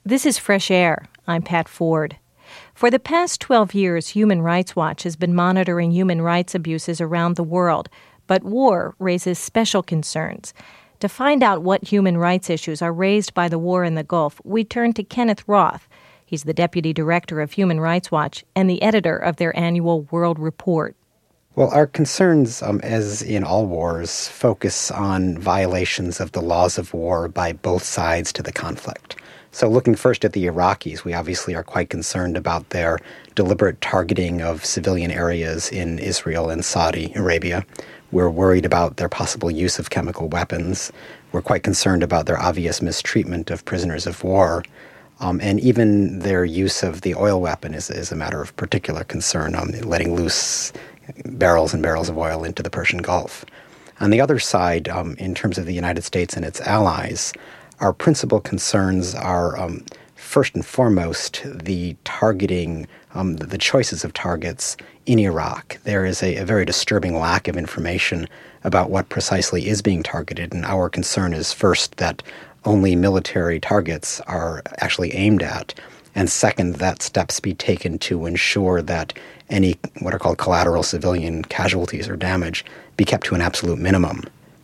This is Fresh Air. I'm Pat Ford. For the past 12 years, Human Rights Watch has been monitoring human rights abuses around the world, but war raises special concerns. To find out what human rights issues are raised by the war in the Gulf, we turn to Kenneth Roth. He's the Deputy Director of Human Rights Watch and the editor of their annual World Report. Well, our concerns, as in all wars, focus on violations of the laws of war by both sides to the conflict. So looking first at the Iraqis, we obviously are quite concerned about their deliberate targeting of civilian areas in Israel and Saudi Arabia. We're worried about their possible use of chemical weapons. We're quite concerned about their obvious mistreatment of prisoners of war. And even their use of the oil weapon is a matter of particular concern, letting loose barrels and barrels of oil into the Persian Gulf. On the other side, in terms of the United States and its allies, our principal concerns are, first and foremost, the targeting, the choices of targets in Iraq. There is a very disturbing lack of information about what precisely is being targeted, and our concern is first that only military targets are actually aimed at, and second, that steps be taken to ensure that any what are called collateral civilian casualties or damage be kept to an absolute minimum.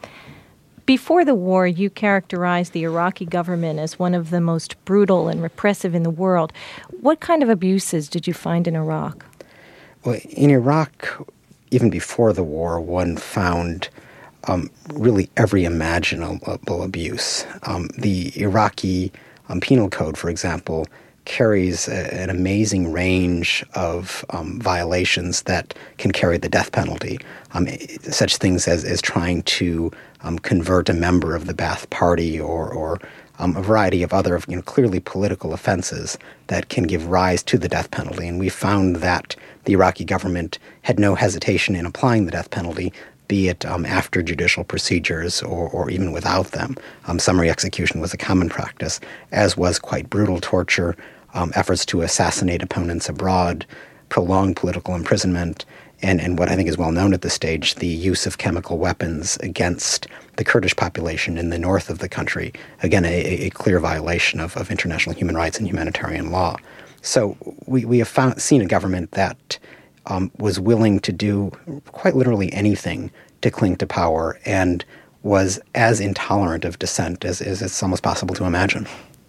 Before the war, you characterized the Iraqi government as one of the most brutal and repressive in the world. What kind of abuses did you find in Iraq? Well, in Iraq, even before the war, one found really every imaginable abuse. The Iraqi penal code, for example, carries an amazing range of violations that can carry the death penalty. Such things as trying to convert a member of the Ba'ath Party or a variety of other clearly political offenses that can give rise to the death penalty. And we found that the Iraqi government had no hesitation in applying the death penalty, be it after judicial procedures or even without them. Summary execution was a common practice, as was quite brutal torture, efforts to assassinate opponents abroad, prolonged political imprisonment, and what I think is well known at this stage, the use of chemical weapons against the Kurdish population in the north of the country. Again, a clear violation of international human rights and humanitarian law. So we have seen a government that was willing to do quite literally anything to cling to power and was as intolerant of dissent as it's almost possible to imagine.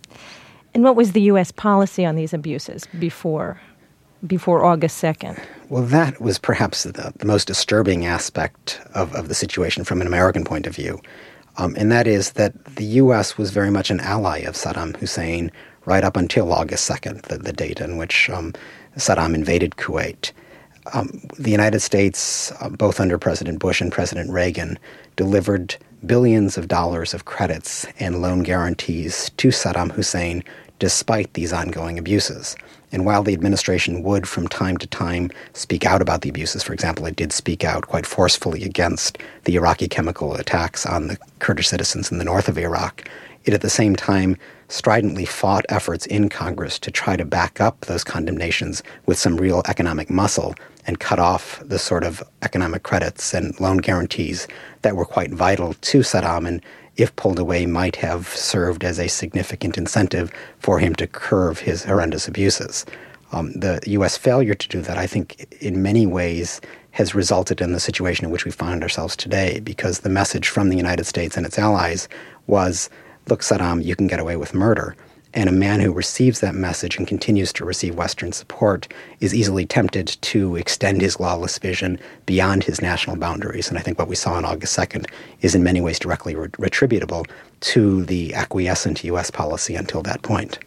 And what was the U.S. policy on these abuses before August 2nd? Well, that was perhaps the most disturbing aspect of the situation from an American point of view. And that is that the U.S. was very much an ally of Saddam Hussein right up until August 2nd, the date in which Saddam invaded Kuwait. The United States, both under President Bush and President Reagan, delivered billions of dollars of credits and loan guarantees to Saddam Hussein despite these ongoing abuses. And while the administration would from time to time speak out about the abuses, for example, it did speak out quite forcefully against the Iraqi chemical attacks on the Kurdish citizens in the north of Iraq, it at the same time stridently fought efforts in Congress to try to back up those condemnations with some real economic muscle and cut off the sort of economic credits and loan guarantees that were quite vital to Saddam and, if pulled away, might have served as a significant incentive for him to curb his horrendous abuses. The U.S. failure to do that, I think, in many ways has resulted in the situation in which we find ourselves today, because the message from the United States and its allies was, look, Saddam, you can get away with murder. And a man who receives that message and continues to receive Western support is easily tempted to extend his lawless vision beyond his national boundaries. And I think what we saw on August 2nd is in many ways directly retributable to the acquiescent U.S. policy until that point.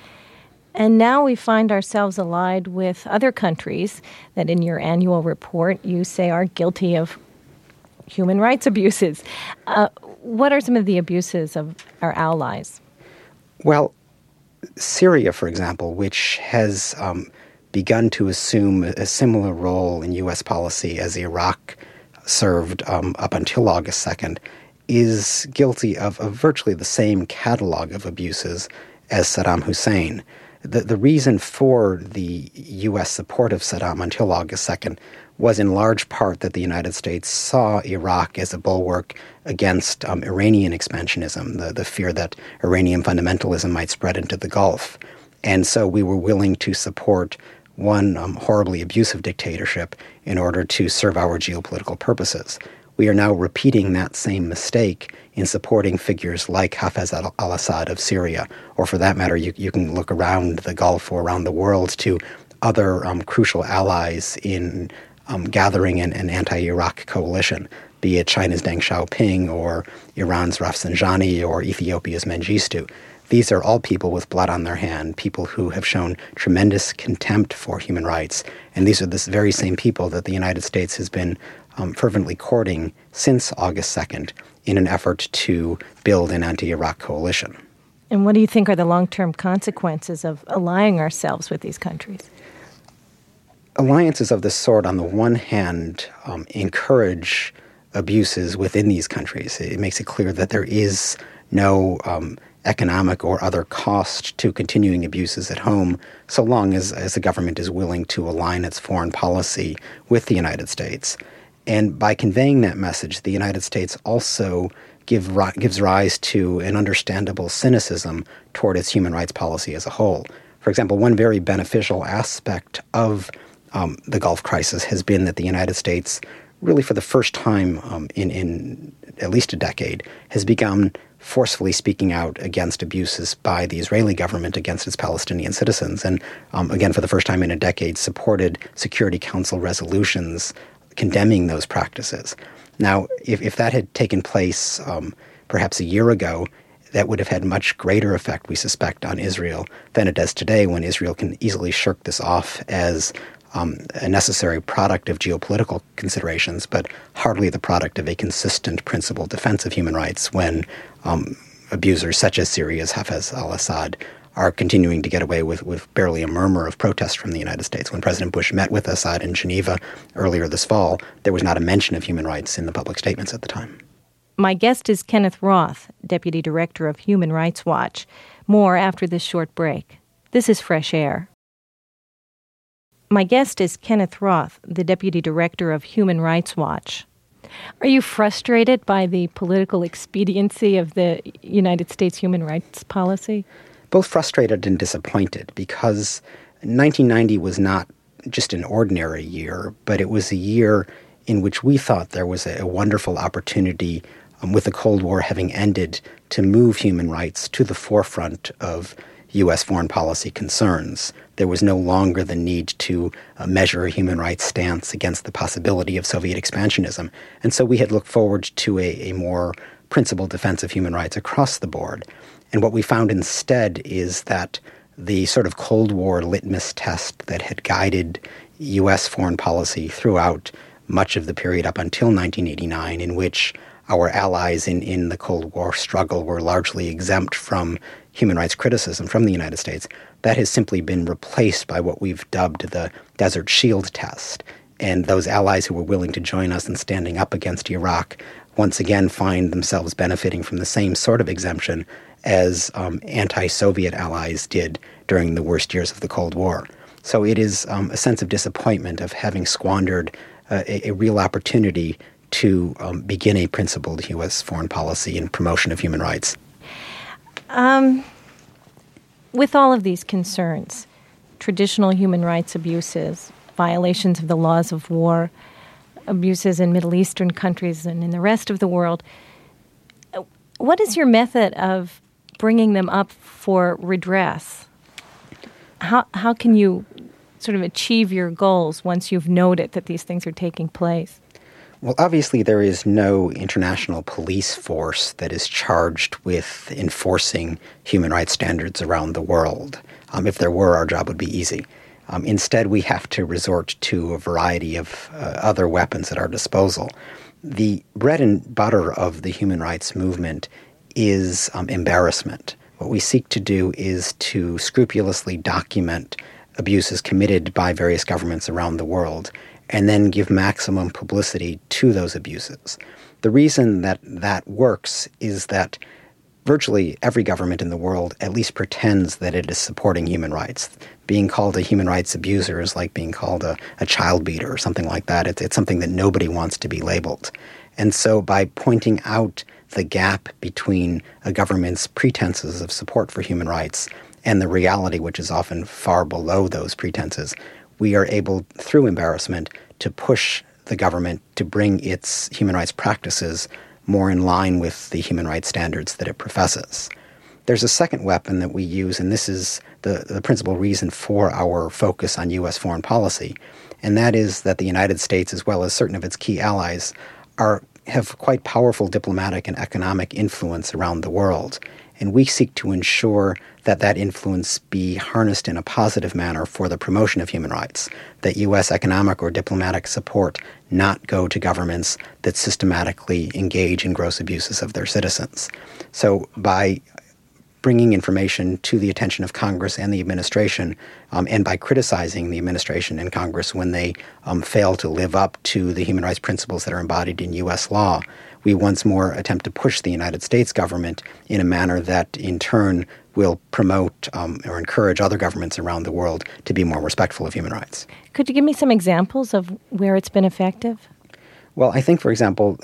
And now we find ourselves allied with other countries that in your annual report you say are guilty of human rights abuses. What are some of the abuses of our allies? Well, Syria, for example, which has begun to assume a similar role in U.S. policy as Iraq served up until August 2nd, is guilty of virtually the same catalog of abuses as Saddam Hussein. The reason for the U.S. support of Saddam until August 2nd was in large part that the United States saw Iraq as a bulwark against Iranian expansionism, the fear that Iranian fundamentalism might spread into the Gulf. And so we were willing to support one horribly abusive dictatorship in order to serve our geopolitical purposes. We are now repeating that same mistake in supporting figures like Hafez al-Assad of Syria, or for that matter, you can look around the Gulf or around the world to other crucial allies in gathering an anti-Iraq coalition, be it China's Deng Xiaoping or Iran's Rafsanjani or Ethiopia's Mengistu. These are all people with blood on their hand, people who have shown tremendous contempt for human rights, and these are the very same people that the United States has been fervently courting since August 2nd in an effort to build an anti-Iraq coalition. And what do you think are the long-term consequences of allying ourselves with these countries? Alliances of this sort, on the one hand, encourage abuses within these countries. It makes it clear that there is no economic or other cost to continuing abuses at home, so long as the government is willing to align its foreign policy with the United States. And by conveying that message, the United States also gives rise to an understandable cynicism toward its human rights policy as a whole. For example, one very beneficial aspect of the Gulf crisis has been that the United States, really for the first time in at least a decade, has begun forcefully speaking out against abuses by the Israeli government against its Palestinian citizens. And again, for the first time in a decade, supported Security Council resolutions condemning those practices. Now, if that had taken place perhaps a year ago, that would have had much greater effect, we suspect, on Israel than it does today, when Israel can easily shirk this off as a necessary product of geopolitical considerations, but hardly the product of a consistent principled defense of human rights when abusers such as Syria's Hafez al-Assad are continuing to get away with barely a murmur of protest from the United States. When President Bush met with Assad in Geneva earlier this fall, there was not a mention of human rights in the public statements at the time. My guest is Kenneth Roth, Deputy Director of Human Rights Watch. More after this short break. This is Fresh Air. My guest is Kenneth Roth, the Deputy Director of Human Rights Watch. Are you frustrated by the political expediency of the United States human rights policy? Both frustrated and disappointed, because 1990 was not just an ordinary year, but it was a year in which we thought there was a wonderful opportunity, with the Cold War having ended, to move human rights to the forefront of U.S. foreign policy concerns. There was no longer the need to measure a human rights stance against the possibility of Soviet expansionism. And so we had looked forward to a more principled defense of human rights across the board. And what we found instead is that the sort of Cold War litmus test that had guided U.S. foreign policy throughout much of the period up until 1989, in which our allies in the Cold War struggle were largely exempt from human rights criticism from the United States, that has simply been replaced by what we've dubbed the Desert Shield test. And those allies who were willing to join us in standing up against Iraq once again find themselves benefiting from the same sort of exemption as anti-Soviet allies did during the worst years of the Cold War. So it is a sense of disappointment of having squandered a real opportunity to begin a principled U.S. foreign policy in promotion of human rights. With all of these concerns, traditional human rights abuses, violations of the laws of war, abuses in Middle Eastern countries and in the rest of the world, what is your method of bringing them up for redress? How can you sort of achieve your goals once you've noted that these things are taking place? Well, obviously there is no international police force that is charged with enforcing human rights standards around the world. If there were, our job would be easy. Instead, we have to resort to a variety of other weapons at our disposal. The bread and butter of the human rights movement is embarrassment. What we seek to do is to scrupulously document abuses committed by various governments around the world, and then give maximum publicity to those abuses. The reason that that works is that virtually every government in the world at least pretends that it is supporting human rights. Being called a human rights abuser is like being called a child beater or something like that. It's something that nobody wants to be labeled. And so by pointing out the gap between a government's pretenses of support for human rights and the reality, which is often far below those pretenses, we are able, through embarrassment, to push the government to bring its human rights practices more in line with the human rights standards that it professes. There's a second weapon that we use, and this is the principal reason for our focus on U.S. foreign policy, and that is that the United States, as well as certain of its key allies, have quite powerful diplomatic and economic influence around the world. And we seek to ensure that that influence be harnessed in a positive manner for the promotion of human rights, that U.S. economic or diplomatic support not go to governments that systematically engage in gross abuses of their citizens. So by bringing information to the attention of Congress and the administration, and by criticizing the administration and Congress when they fail to live up to the human rights principles that are embodied in U.S. law, we once more attempt to push the United States government in a manner that in turn will promote or encourage other governments around the world to be more respectful of human rights. Could you give me some examples of where it's been effective? Well, I think, for example,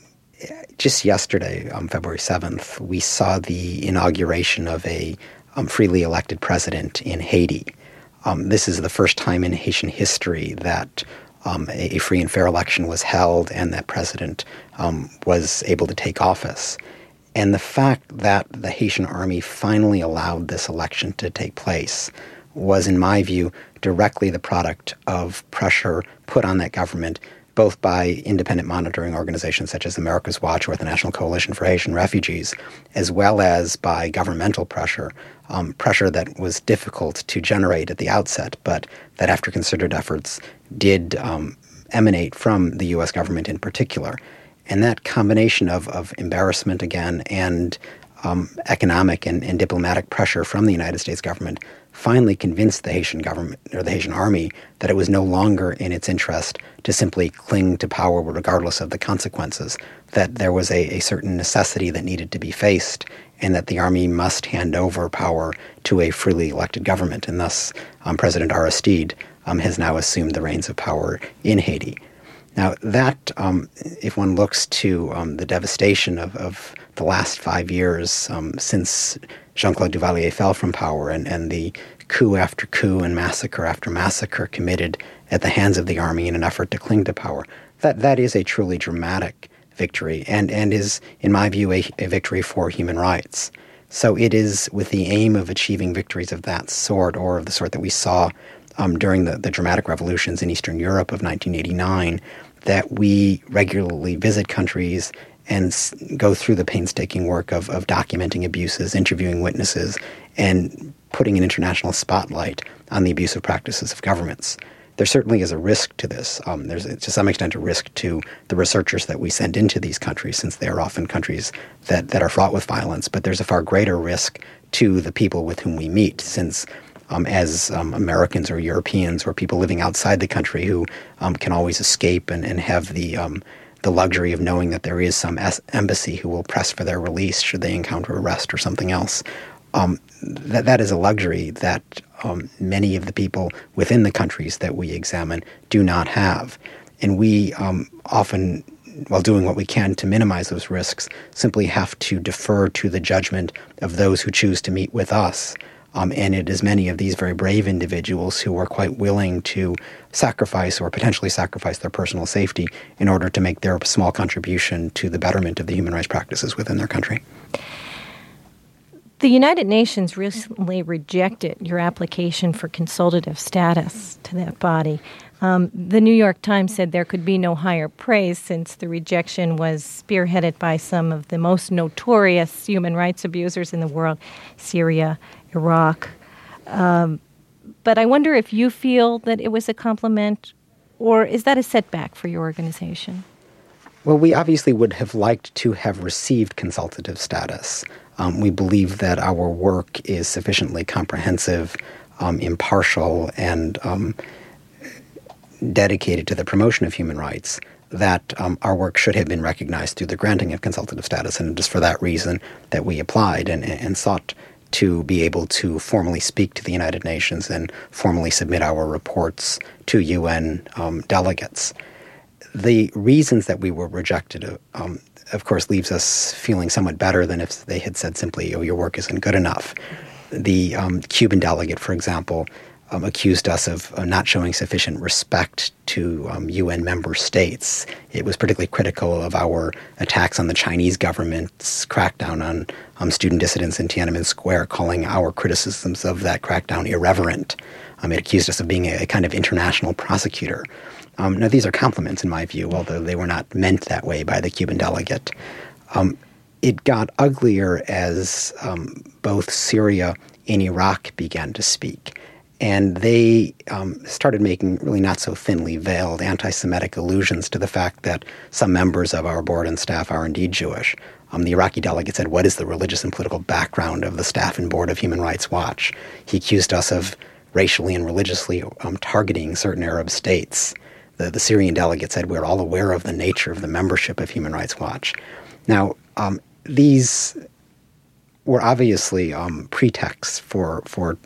just yesterday, February 7th, we saw the inauguration of a freely elected president in Haiti. This is the first time in Haitian history that a free and fair election was held and that president was able to take office. And the fact that the Haitian army finally allowed this election to take place was, in my view, directly the product of pressure put on that government, both by independent monitoring organizations such as America's Watch or the National Coalition for Haitian Refugees, as well as by governmental pressure, pressure that was difficult to generate at the outset, but that after concerted efforts did emanate from the U.S. government in particular. And that combination of embarrassment again and economic and diplomatic pressure from the United States government finally convinced the Haitian government or the Haitian army that it was no longer in its interest to simply cling to power regardless of the consequences, that there was a certain necessity that needed to be faced and that the army must hand over power to a freely elected government. And thus, President Aristide has now assumed the reins of power in Haiti. Now that, if one looks to the devastation of the last 5 years since Jean-Claude Duvalier fell from power and the coup after coup and massacre after massacre committed at the hands of the army in an effort to cling to power, that is a truly dramatic victory and is, in my view, a victory for human rights. So it is with the aim of achieving victories of that sort, or of the sort that we saw during the dramatic revolutions in Eastern Europe of 1989, that we regularly visit countries and go through the painstaking work of documenting abuses, interviewing witnesses, and putting an international spotlight on the abusive practices of governments. There certainly is a risk to this. There's, to some extent, a risk to the researchers that we send into these countries, since they are often countries that are fraught with violence. But there's a far greater risk to the people with whom we meet, since as Americans or Europeans or people living outside the country who can always escape and have the luxury of knowing that there is some embassy who will press for their release should they encounter arrest or something else. That is a luxury that many of the people within the countries that we examine do not have. And we often, while doing what we can to minimize those risks, simply have to defer to the judgment of those who choose to meet with us. And it is many of these very brave individuals who are quite willing to sacrifice or potentially sacrifice their personal safety in order to make their small contribution to the betterment of the human rights practices within their country. The United Nations recently rejected your application for consultative status to that body. The New York Times said there could be no higher praise since the rejection was spearheaded by some of the most notorious human rights abusers in the world, Syria, Iraq. But I wonder if you feel that it was a compliment, or is that a setback for your organization? Well, we obviously would have liked to have received consultative status. We believe that our work is sufficiently comprehensive, impartial, and dedicated to the promotion of human rights, that our work should have been recognized through the granting of consultative status, and just for that reason that we applied and sought to be able to formally speak to the United Nations and formally submit our reports to UN delegates. The reasons that we were rejected, of course, leaves us feeling somewhat better than if they had said simply, "Oh, your work isn't good enough." The Cuban delegate, for example, accused us of not showing sufficient respect to UN member states. It was particularly critical of our attacks on the Chinese government's crackdown on student dissidents in Tiananmen Square, calling our criticisms of that crackdown irreverent. It accused us of being a kind of international prosecutor. Now, these are compliments in my view, although they were not meant that way by the Cuban delegate. It got uglier as both Syria and Iraq began to speak. And they started making really not so thinly veiled anti-Semitic allusions to the fact that some members of our board and staff are indeed Jewish. The Iraqi delegate said, "What is the religious and political background of the staff and board of Human Rights Watch?" He accused us of racially and religiously targeting certain Arab states. The Syrian delegate said, "We're all aware of the nature of the membership of Human Rights Watch." Now, these were obviously pretexts for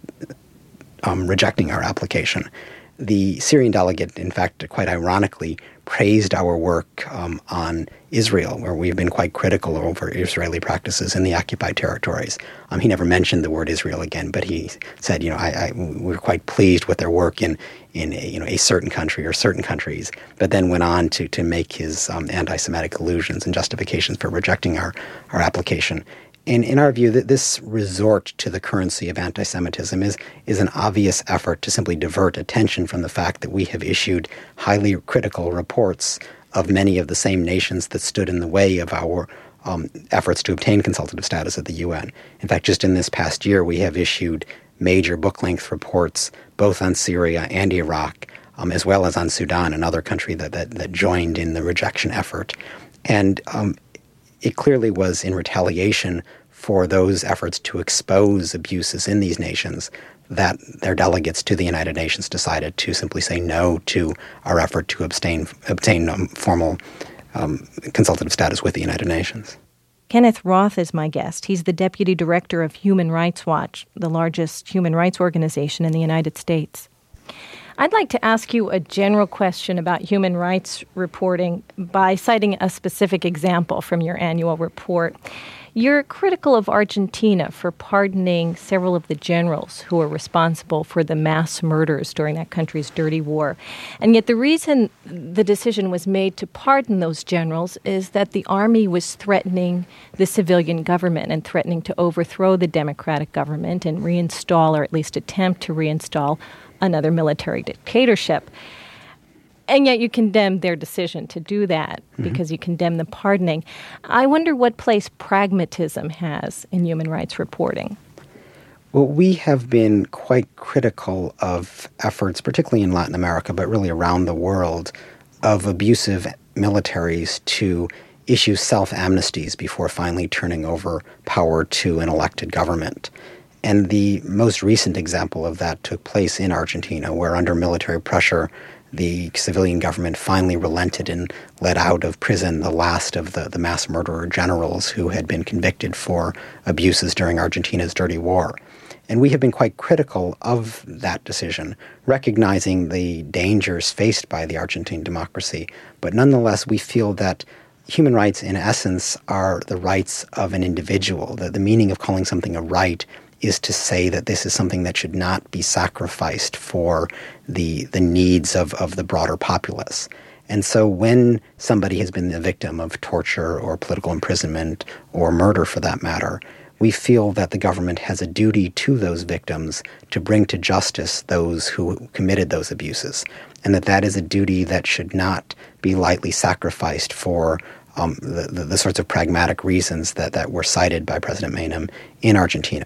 rejecting our application. The Syrian delegate, in fact, quite ironically, praised our work on Israel, where we've been quite critical over Israeli practices in the occupied territories. He never mentioned the word Israel again, but he said, we're quite pleased with their work in a certain country or certain countries, but then went on to make his anti-Semitic allusions and justifications for rejecting our application. And in our view, this resort to the currency of anti-Semitism is an obvious effort to simply divert attention from the fact that we have issued highly critical reports of many of the same nations that stood in the way of our efforts to obtain consultative status at the UN. In fact, just in this past year, we have issued major book-length reports both on Syria and Iraq, as well as on Sudan, another country that joined in the rejection effort. And it clearly was in retaliation for those efforts to expose abuses in these nations that their delegates to the United Nations decided to simply say no to our effort to obtain formal consultative status with the United Nations. Kenneth Roth is my guest. He's the Deputy Director of Human Rights Watch, the largest human rights organization in the United States. I'd like to ask you a general question about human rights reporting by citing a specific example from your annual report. You're critical of Argentina for pardoning several of the generals who were responsible for the mass murders during that country's dirty war. And yet the reason the decision was made to pardon those generals is that the army was threatening the civilian government and threatening to overthrow the democratic government and reinstall, or at least attempt to reinstall, another military dictatorship. And yet you condemn their decision to do that because you condemn the pardoning. I wonder what place pragmatism has in human rights reporting. Well, we have been quite critical of efforts, particularly in Latin America, but really around the world, of abusive militaries to issue self-amnesties before finally turning over power to an elected government. And the most recent example of that took place in Argentina, where under military pressure, the civilian government finally relented and let out of prison the last of the mass murderer generals who had been convicted for abuses during Argentina's dirty war. And we have been quite critical of that decision, recognizing the dangers faced by the Argentine democracy. But nonetheless, we feel that human rights, in essence, are the rights of an individual. The meaning of calling something a right is to say that this is something that should not be sacrificed for the needs of the broader populace. And so when somebody has been the victim of torture or political imprisonment or murder for that matter, we feel that the government has a duty to those victims to bring to justice those who committed those abuses, and that is a duty that should not be lightly sacrificed for the sorts of pragmatic reasons that were cited by President Menem in Argentina.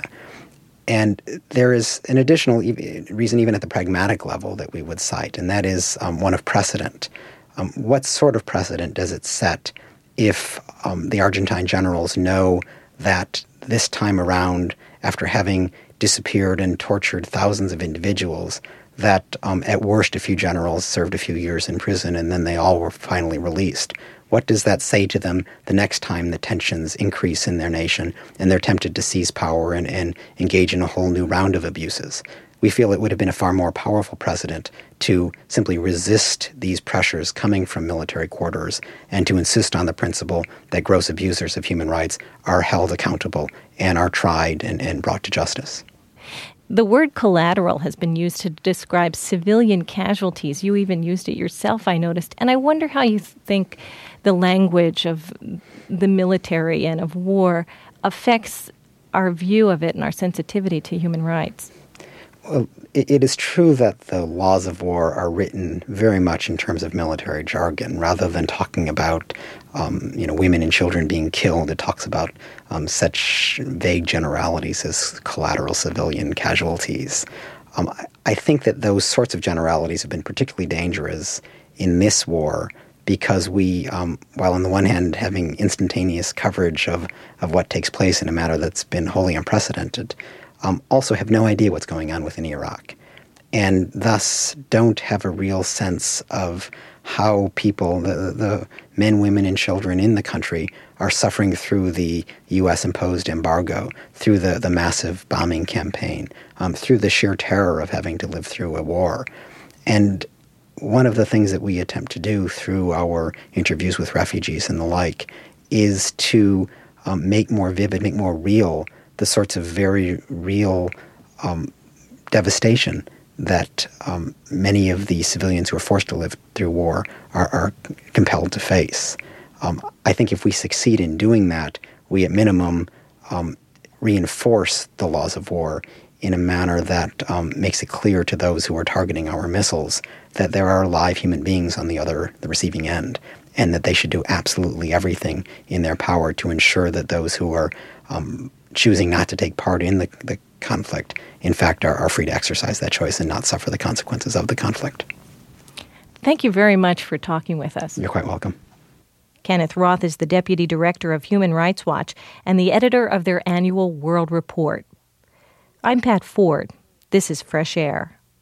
And there is an additional reason, even at the pragmatic level, that we would cite, and that is one of precedent. What sort of precedent does it set if the Argentine generals know that this time around, after having disappeared and tortured thousands of individuals, that at worst a few generals served a few years in prison and then they all were finally released. What does that say to them the next time the tensions increase in their nation and they're tempted to seize power and engage in a whole new round of abuses? We feel it would have been a far more powerful precedent to simply resist these pressures coming from military quarters and to insist on the principle that gross abusers of human rights are held accountable and are tried and brought to justice. The word collateral has been used to describe civilian casualties. You even used it yourself, I noticed. And I wonder how you think the language of the military and of war affects our view of it and our sensitivity to human rights. Well, it is true that the laws of war are written very much in terms of military jargon. Rather than talking about women and children being killed, it talks about such vague generalities as collateral civilian casualties. I think that those sorts of generalities have been particularly dangerous in this war because we, while on the one hand having instantaneous coverage of what takes place in a manner that's been wholly unprecedented, also have no idea what's going on within Iraq, and thus don't have a real sense of how people, the men, women, and children in the country are suffering through the U.S.-imposed embargo, through the massive bombing campaign, through the sheer terror of having to live through a war. And one of the things that we attempt to do through our interviews with refugees and the like is to make more vivid, make more real the sorts of very real devastation that many of the civilians who are forced to live through war are compelled to face. I think if we succeed in doing that, we at minimum reinforce the laws of war in a manner that makes it clear to those who are targeting our missiles that there are live human beings on the receiving end, and that they should do absolutely everything in their power to ensure that those who are choosing not to take part in the conflict, in fact, are free to exercise that choice and not suffer the consequences of the conflict. Thank you very much for talking with us. You're quite welcome. Kenneth Roth is the Deputy Director of Human Rights Watch and the editor of their annual World Report. I'm Pat Ford. This is Fresh Air.